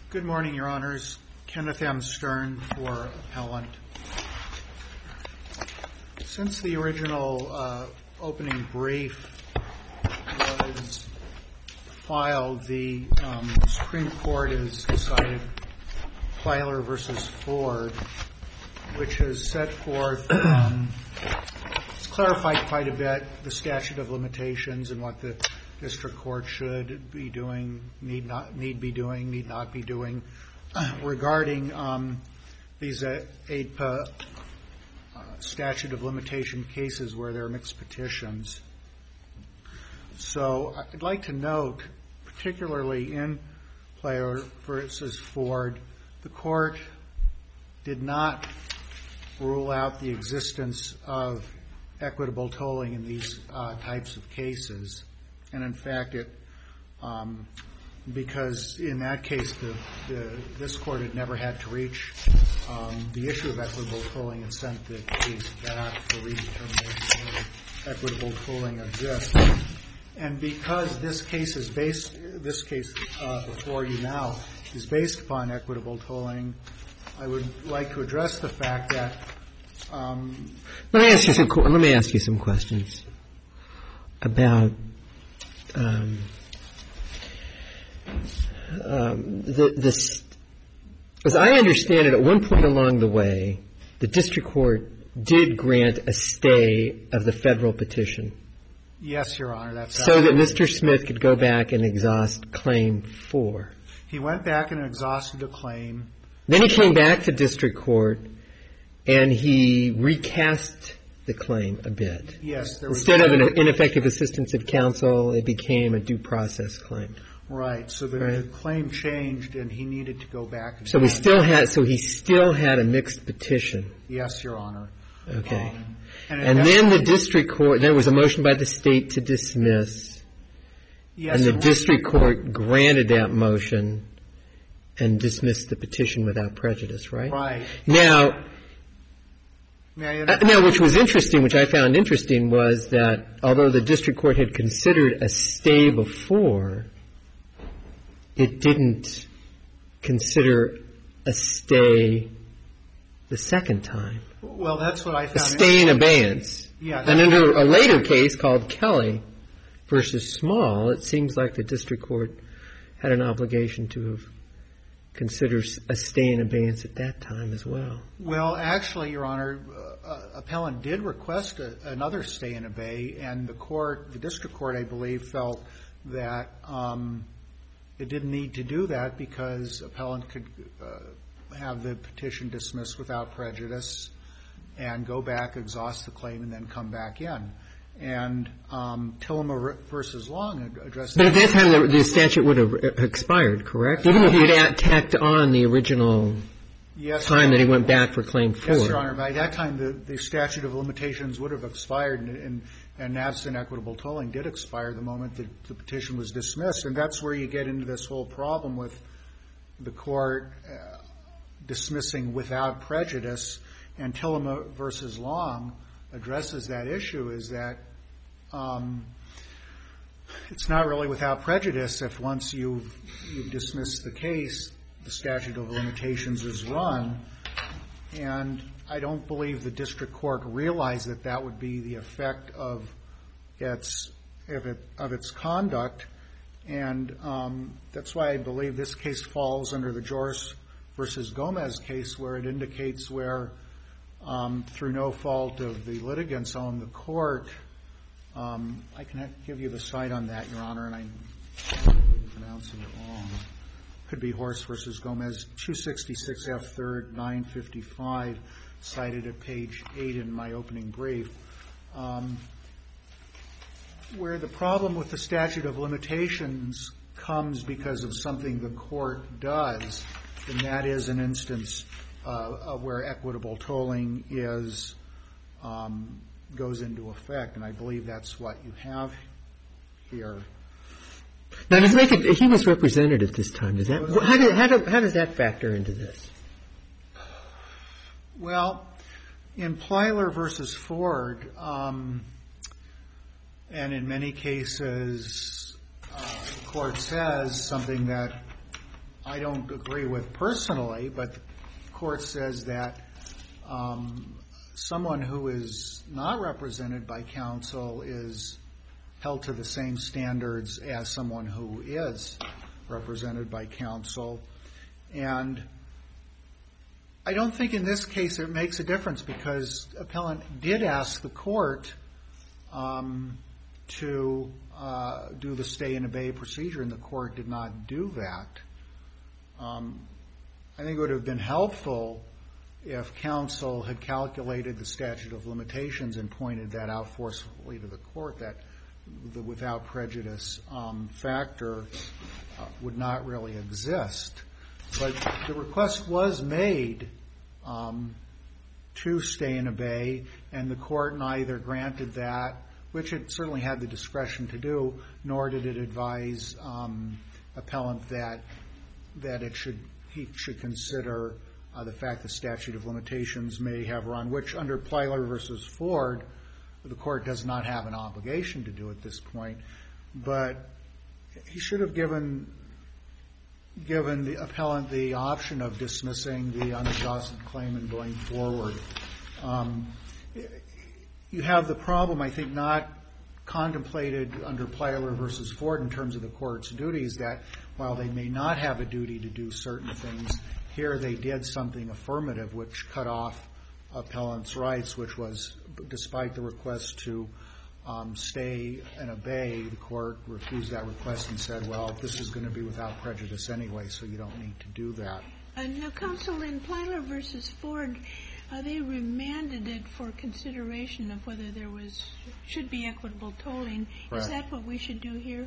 Good morning, Your Honors. Kenneth M. Stern for appellant. Since the original opening brief was filed, the Supreme Court has decided Plyler v. Ford, which has set forth, it's clarified quite a bit the statute of limitations and what the district court should be doing, need not be doing regarding these APA statute of limitation cases where there are mixed petitions. So I'd like to note, particularly in Plyler v. Ford, the court did not rule out the existence of equitable tolling in these types of cases. And in fact, because in that case, this court had never had to reach the issue of equitable tolling and sent the case back for redetermination whether equitable tolling exists. And because this case before you now is based upon equitable tolling, I would like to address the fact that let me ask you some questions about as I understand it, at one point along the way, the district court did grant a stay of the federal petition. Yes, Your Honor. That's so that Mr. Smith could go back and exhaust Claim 4. He went back and exhausted a claim. Then he came back to district court and he recast the claim a bit. Yes. Instead of an ineffective assistance of counsel, it became a due process claim. Right. So the claim changed and he needed to go back. So he still had a mixed petition. Yes, Your Honor. Okay. And then the district court, there was a motion by the state to dismiss. Yes. And the district court granted that motion and dismissed the petition without prejudice, right? Right. Now, which was interesting, which I found interesting, was that although the district court had considered a stay before, it didn't consider a stay the second time. Well, that's what I found. A stay in abeyance. Yeah. And under a later case called Kelly v. Small, it seems like the district court had an obligation to have considered a stay in abeyance at that time as well. Well, actually, Your Honor, appellant did request another stay in abey, and the district court, I believe, felt that it didn't need to do that because appellant could have the petition dismissed without prejudice and go back, exhaust the claim, and then come back in. And Tillema v. Long addressed that. But at that time, the statute would have expired, correct? Even if he had tacked on the original time that he went back for Claim 4. Yes, Your Honor. By that time, the statute of limitations would have expired, and absent equitable tolling did expire the moment that the petition was dismissed. And that's where you get into this whole problem with the court dismissing without prejudice. And Tillema v. Long addresses that issue, is that it's not really without prejudice if once you've dismissed the case, the statute of limitations is run. And I don't believe the district court realized that that would be the effect of its conduct. And that's why I believe this case falls under the Joris v. Gomez case, where it indicates where, through no fault of the litigants on the court, I can give you the cite on that, Your Honor, and I'm probably pronouncing it wrong. Could be Horst v. Gomez, 266 F. 3rd, 955, cited at page 8 in my opening brief, where the problem with the statute of limitations comes because of something the court does, and that is an instance where equitable tolling goes into effect, and I believe that's what you have here. Now, he was represented at this time. How does that factor into this? Well, in Plyler v. Ford, and in many cases, the court says something that I don't agree with personally, but the court says that someone who is not represented by counsel is held to the same standards as someone who is represented by counsel. And I don't think in this case it makes a difference, because appellant did ask the court to do the stay and obey procedure, and the court did not do that. I think it would have been helpful if counsel had calculated the statute of limitations and pointed that out forcefully to the court, that the without prejudice factor would not really exist. But the request was made to stay and obey, and the court neither granted that, which it certainly had the discretion to do, nor did it advise appellant that he should consider the fact the statute of limitations may have run, which under Plyler versus Ford, the court does not have an obligation to do at this point. But he should have given the appellant the option of dismissing the unexhausted claim and going forward. You have the problem, I think, not contemplated under Plyler versus Ford in terms of the court's duties, that while they may not have a duty to do certain things, here they did something affirmative which cut off appellant's rights, which was, despite the request to stay and obey, the court refused that request and said, well, this is going to be without prejudice anyway, so you don't need to do that. Now, counsel, in Plyler versus Ford, they remanded it for consideration of whether there should be equitable tolling. Right. Is that what we should do here?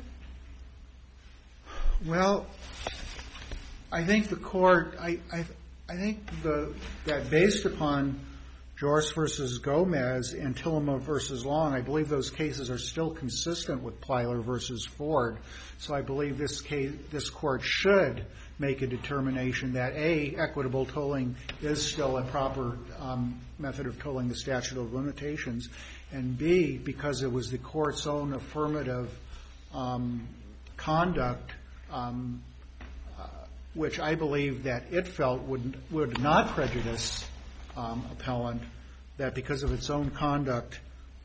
Well, I think the court, I think that based upon Joris versus Gomez and Tillema versus Long, I believe those cases are still consistent with Plyler versus Ford. So I believe this court should make a determination that A, equitable tolling is still a proper method of tolling the statute of limitations, and B, because it was the court's own affirmative conduct, which I believe that it felt would not prejudice appellant, that because of its own conduct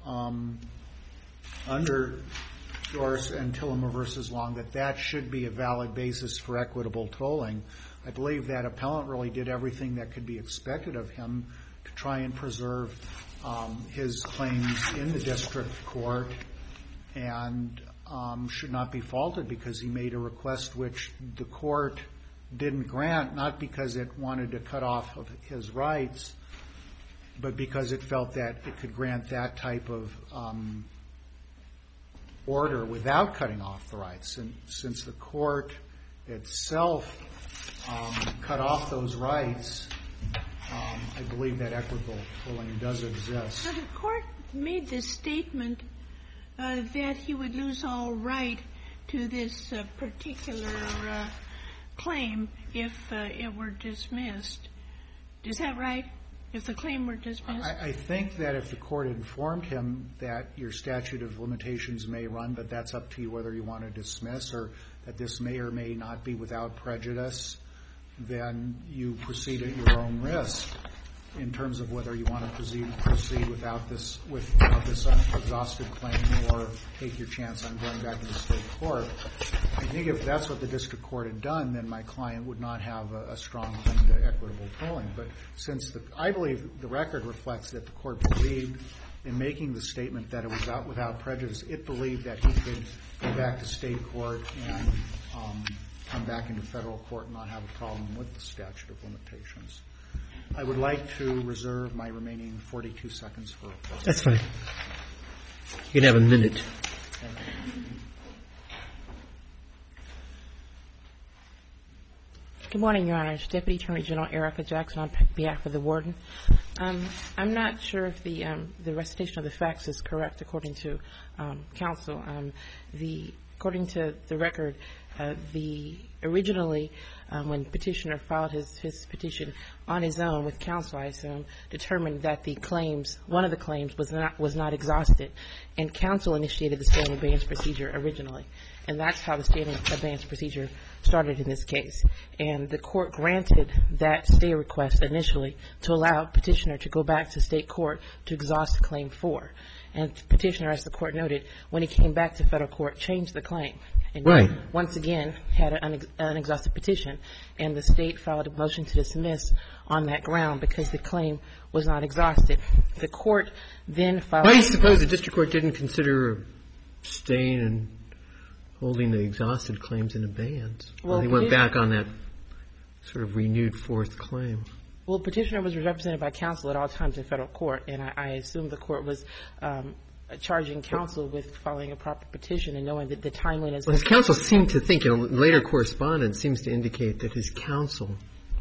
under Joris and Tillema versus Long, that should be a valid basis for equitable tolling. I believe that appellant really did everything that could be expected of him to try and preserve his claims in the district court, and should not be faulted because he made a request which the court didn't grant, not because it wanted to cut off of his rights, but because it felt that it could grant that type of order without cutting off the rights. And since the court itself cut off those rights, I believe that equitable tolling does exist. So the court made this statement that he would lose all right to this particular claim if it were dismissed. Is that right? If the claim were dismissed? I think that if the court informed him that your statute of limitations may run, but that's up to you whether you want to dismiss, or that this may or may not be without prejudice, then you proceed at your own risk in terms of whether you want to proceed without this exhausted claim, or take your chance on going back to the state court. I think if that's what the district court had done, then my client would not have a strong claim to equitable tolling. But since I believe the record reflects that the court believed in making the statement that it was without prejudice, it believed that he could go back to state court and come back into federal court and not have a problem with the statute of limitations. I would like to reserve my remaining 42 seconds for a question. That's fine. You can have a minute. Good morning, Your Honors. Deputy Attorney General Erica Jackson on behalf of the warden. I'm not sure if the recitation of the facts is correct according to counsel. According to the record, Originally, when Petitioner filed his petition on his own with counsel, I assume, determined that one of the claims was not exhausted, and counsel initiated the stay in abeyance procedure originally. And that's how the stay in abeyance procedure started in this case. And the court granted that stay request initially to allow Petitioner to go back to state court to exhaust Claim 4. And Petitioner, as the court noted, when he came back to federal court, changed the claim. And right. Once again had an unexhausted petition, and the state filed a motion to dismiss on that ground because the claim was not exhausted. The court then filed... Why do you suppose the district court didn't consider staying and holding the exhausted claims in abeyance? Well, he went back on that sort of renewed fourth claim. Well, Petitioner was represented by counsel at all times in federal court, and I assume the court was charging counsel with filing a proper petition and knowing that the timeliness... Well, his counsel seemed to think, later correspondence seems to indicate that his counsel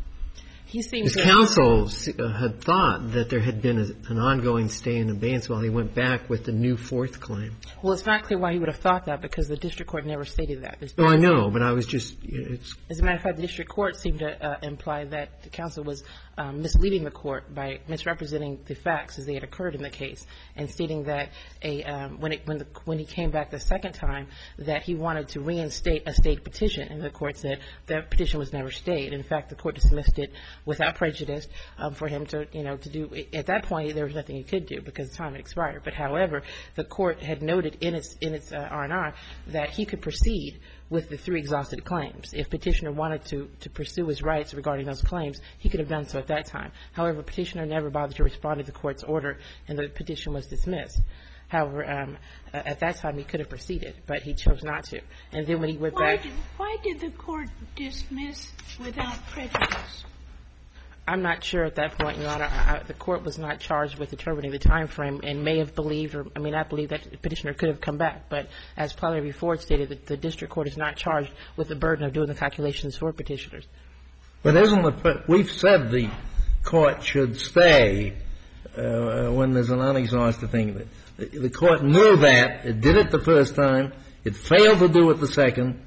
had thought that there had been an ongoing stay in abeyance while he went back with the new fourth claim. Well, it's not clear why he would have thought that because the district court never stated that. Oh, I know, but I was just... As a matter of fact, the district court seemed to imply that the counsel was misleading the court by misrepresenting the facts as they had occurred in the case and stating that when he came back the second time that he wanted to reinstate a state petition, and the court said that petition was never stayed. In fact, the court dismissed it without prejudice for him to do. At that point, there was nothing he could do because the time had expired. But however, the court had noted in its R&R that he could proceed with the 3 exhausted claims. If Petitioner wanted to pursue his rights regarding those claims, he could have done so at that time. However, Petitioner never bothered to respond to the court's order, and the petition was dismissed. However, at that time, he could have proceeded, but he chose not to. And then when he went back... Why did the court dismiss without prejudice? I'm not sure at that point, Your Honor. The court was not charged with determining the time frame and may have believed, or I may not believe that Petitioner could have come back. But as Plyler before stated, the district court is not charged with the burden of doing the calculations for Petitioners. But we've said the court should stay when there's an unexhausted thing. The court knew that. It did it the first time. It failed to do it the second.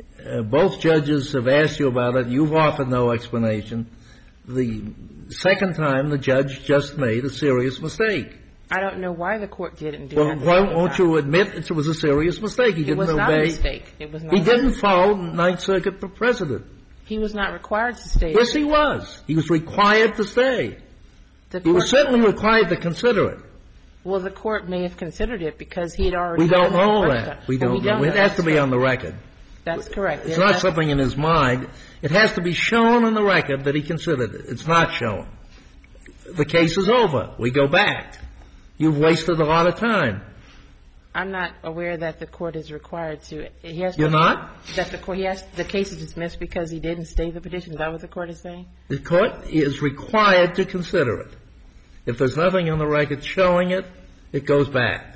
Both judges have asked you about it. You've offered no explanation. The second time, the judge just made a serious mistake. I don't know why the court didn't do that. Well, why won't you admit it was a serious mistake? He didn't obey. It was not a mistake. It was not. He didn't follow Ninth Circuit precedent. He was not required to stay. Yes, he was. He was required to stay. He was certainly required to consider it. Well, the court may have considered it because he had already... We don't know that. We don't know. It has to be on the record. That's correct. It's not something in his mind. It has to be shown on the record that he considered it. It's not shown. The case is over. We go back. You've wasted a lot of time. I'm not aware that the court is required to. You're not? That the case is dismissed because he didn't stay the petition. Is that what the court is saying? The court is required to consider it. If there's nothing on the record showing it, it goes back.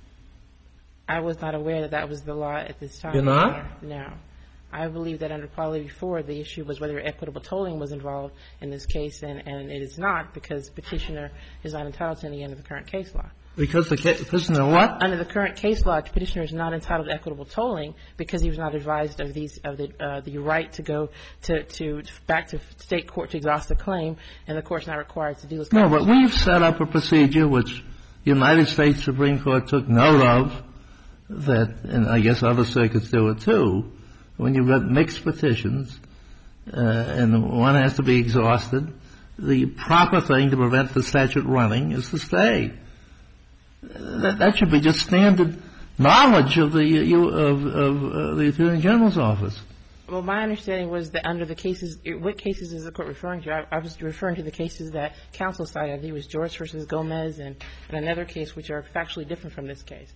I was not aware that that was the law at this time. You're not? No. I believe that under Quality before, the issue was whether equitable tolling was involved in this case, and it is not because Petitioner is not entitled to any under the current case law. Because the Petitioner what? Under the current case law, Petitioner is not entitled to equitable tolling because he was not advised of the right to go back to state court to exhaust the claim, and the court's not required to do this. No, but we've set up a procedure which the United States Supreme Court took note of, that, and I guess other circuits do it too, when you've got mixed petitions and one has to be exhausted, the proper thing to prevent the statute running is to stay. That should be just standard knowledge of the Attorney General's office. Well, my understanding was that under the cases, what cases is the court referring to? I was referring to the cases that counsel cited. I think it was George versus Gomez and another case which are factually different from this case.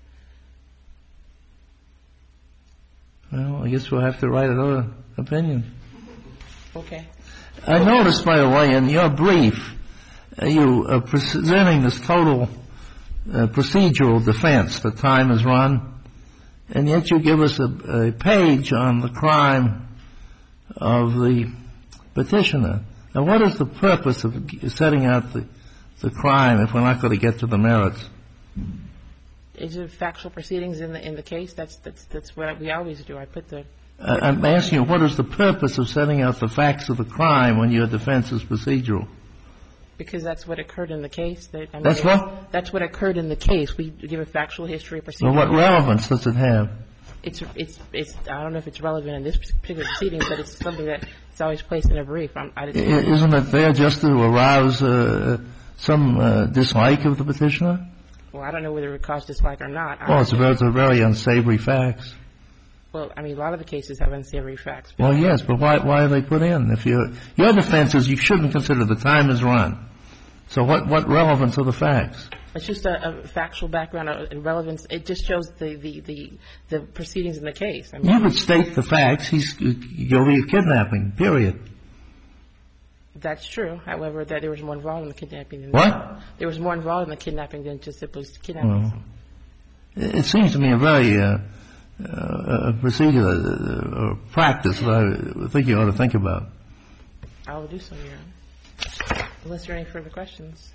Well, I guess we'll have to write another opinion. Okay. I noticed, by the way, in your brief, you are presenting this total procedural defense. The time is run, and yet you give us a page on the crime of the petitioner. Now, what is the purpose of setting out the crime if we're not going to get to the merits? Is it factual proceedings in the case? That's what we always do. I put the I'm asking you, what is the purpose of setting out the facts of the crime when your defense is procedural? Because that's what occurred in the case. That's what? That's what occurred in the case. We give a factual history of procedure. Well, what relevance does it have? It's I don't know if it's relevant in this particular proceeding, but it's something that it's always placed in a brief. Isn't it there just to arouse some dislike of the petitioner? Well, I don't know whether it would cause dislike or not. Well, it's a very unsavory facts. Well, I mean, a lot of the cases have unsavory facts. Well, yes, but why are they put in? If your defense is you shouldn't consider the time is run. So what relevance are the facts? It's just a factual background and relevance. It just shows the proceedings in the case. I mean, you would state the facts. He's guilty of kidnapping, period. That's true. However, that there was more involved in the kidnapping than what? There was more involved in the kidnapping than just simply kidnapping. Well, it seems to me a very procedure or practice that I think you ought to think about. I will do so, Your Honor. Unless there are any further questions.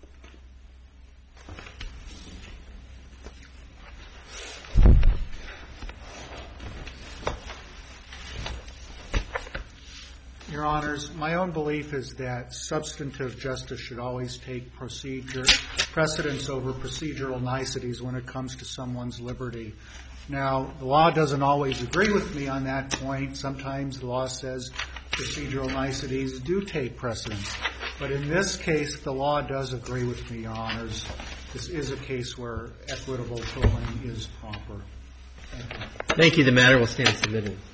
Your Honors, my own belief is that substantive justice should always take precedence over procedural niceties when it comes to someone's liberty. Now, the law doesn't always agree with me on that point. Sometimes the law says procedural niceties do take precedence. But in this case, the law does agree with me, Your Honors. This is a case where equitable tolling is proper. Thank you. The matter will stand submitted.